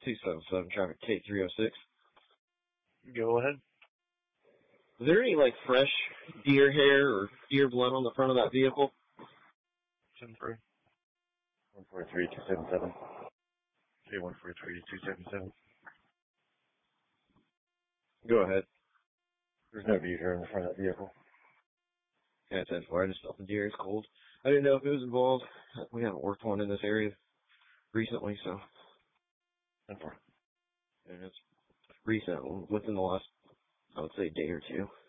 277 traffic K306. Go ahead. Is there any, fresh deer hair or deer blood on the front of that vehicle? 10-3. 143-277. Okay, 143-277. Go ahead. There's no deer hair in the front of that vehicle. Yeah, 10-4. I just felt the deer is cold. I didn't know if it was involved. We haven't worked one in this area recently, so. 10-4. And it's recent, within the last, I would say, day or two.